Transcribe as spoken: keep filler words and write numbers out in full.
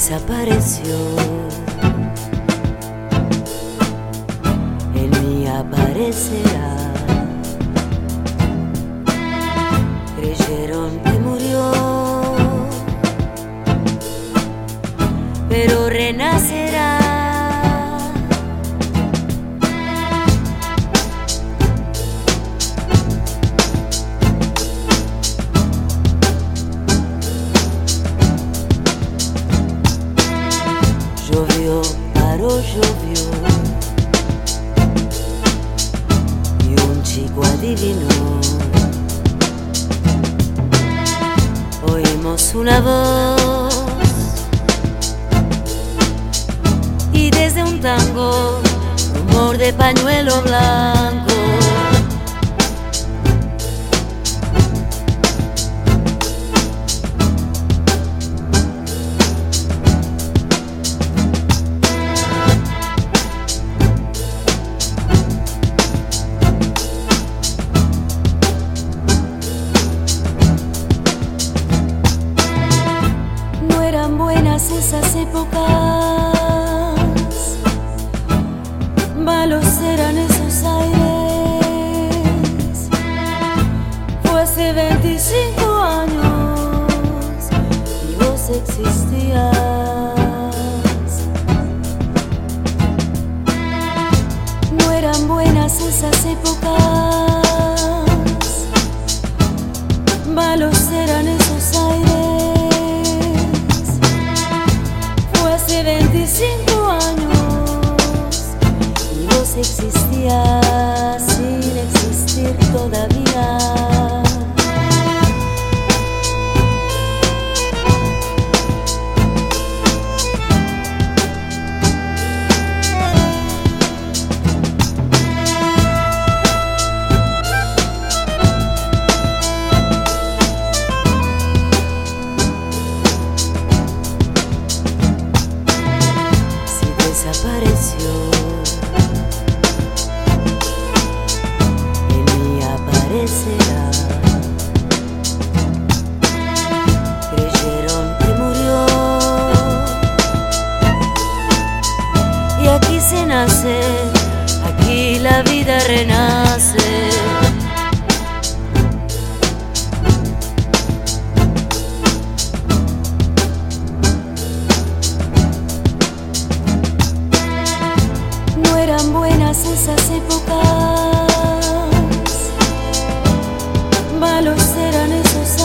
desapareció, en mí aparecerá. Creyeron que murió, pero renacerá. Llovió, paró, llovió, y un chico adivinó. Oímos una voz, y desde un tango, rumor de pañuelo blanco. Buenas esas épocas, malos eran esos aires. Fue hace veinticinco años y vos existías. No eran buenas esas épocas, malos eran esos aires. veinticinco años y vos existías sin existir todavía. Desapareció, en mí aparecerá. Creyeron que murió, y aquí se nace, aquí la vida renace. No eran buenas esas épocas, malos eran esos